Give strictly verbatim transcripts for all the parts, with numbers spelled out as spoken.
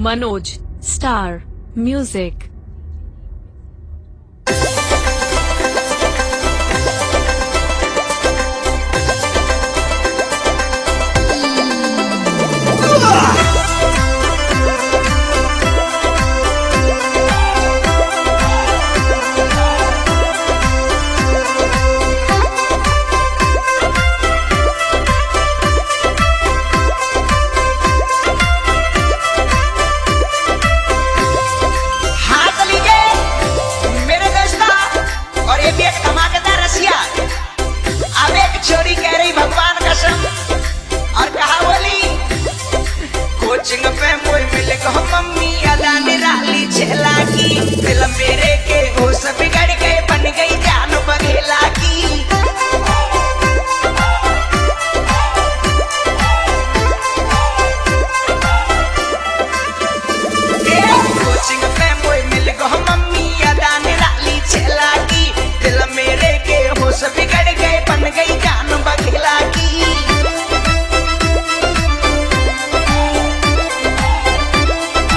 Manoj star music. छोरी कह रही भगवान कसम और कहा बोली कोचिंग पे मोई मिल गो मम्मी अदा निराली छेला की दिल मेरे के हो सब बिगड़ गए बन गई जान बघेला की। कोचिंग पे मोई मिल गो मम्मी अदा निराली छेला की दिल मेरे के हो सब बिगड़ गए बन गई जान बघेला की।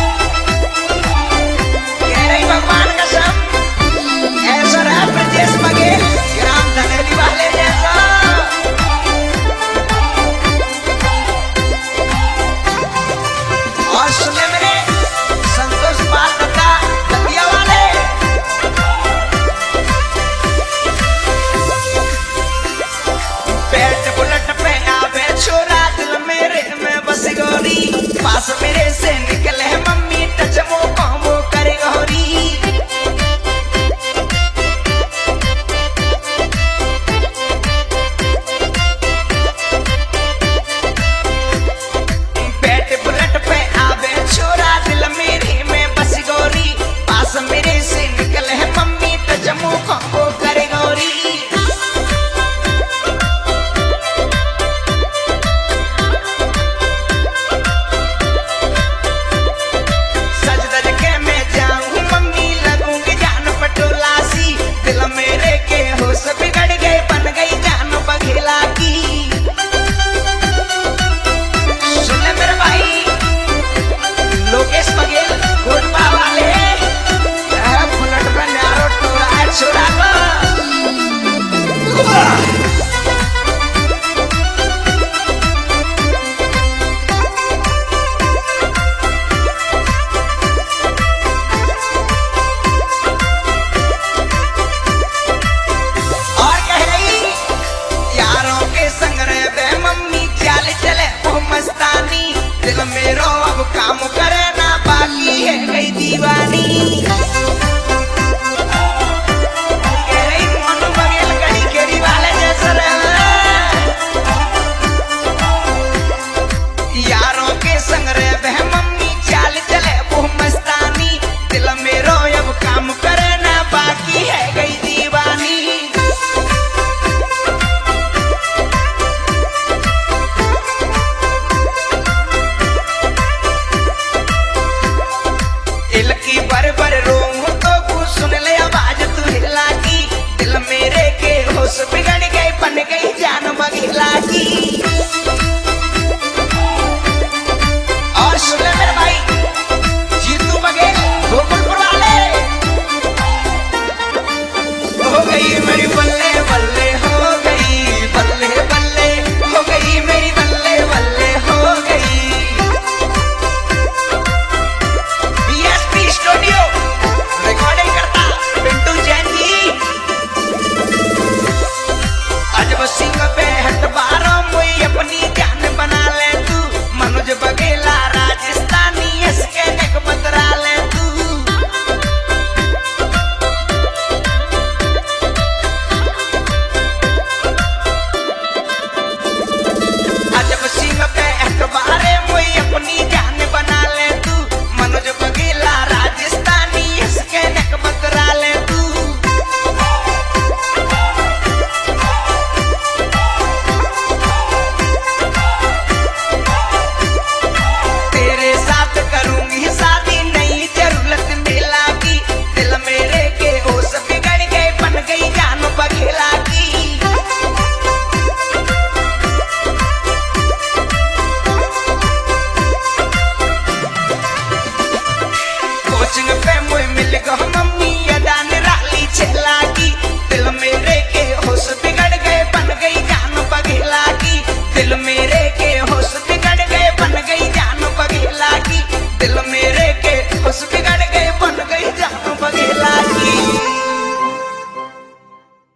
कह रही भगवान कसम ऐसा रहा ब्रजेश कोचिंग पे